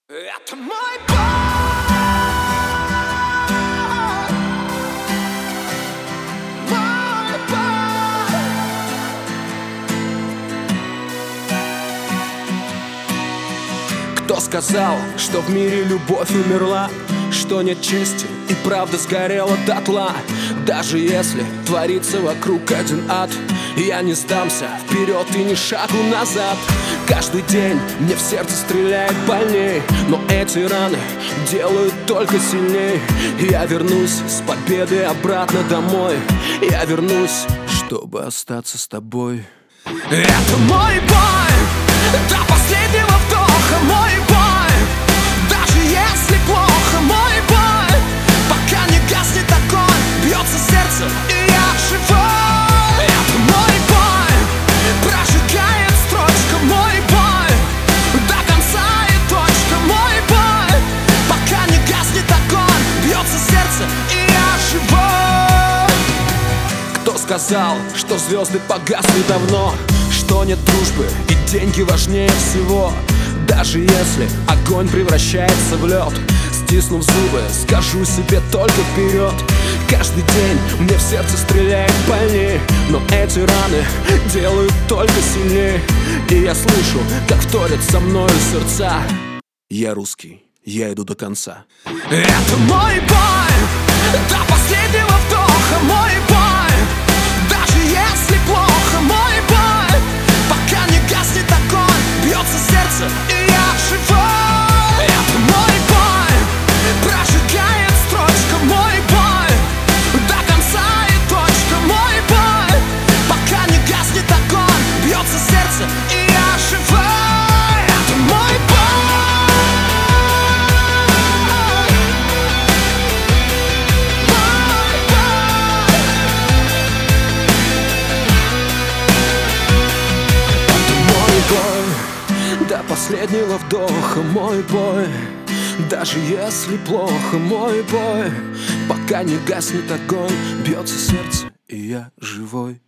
Это мой бой, мой бой. Кто сказал, что в мире любовь умерла, что нет чести и правда сгорела дотла? Даже если творится вокруг один ад, я не сдамся вперед и ни шагу назад. Каждый день мне в сердце стреляет больней, но эти раны делают только сильней. Я вернусь с победой обратно домой. Я вернусь, чтобы остаться с тобой. Это мой бой, до последнего вдоха мой бой. Даже если плохо, мой бой. Пока не гаснет огонь, бьется сердце, и я живой. Это мой бой, прожигает строчка, мой бой. До конца и точка, мой бой. Пока не гаснет огонь, бьется сердце, и я живой. Кто сказал, что звезды погасли давно, что нет дружбы и деньги важнее всего? Даже если огонь превращается в лед, стиснув зубы, скажу себе только вперед. Каждый день мне в сердце стреляет больней, но эти раны делают только сильнее. И я слышу, как вторят со мною сердца. Я русский, я иду до конца. Это мой бой, до последнего вдоха мой бой. Даже если плохо, мой бой. Пока не гаснет огонь, бьется сердце, и я живой. Это мой бой, прожигает строчка, мой бой. До конца и точка, мой бой. Пока не гаснет огонь, бьется сердце, и я живой. Это мой бой. До последнего вдоха мой бой. Даже если плохо, мой бой. Пока не гаснет огонь, бьется сердце, и я живой.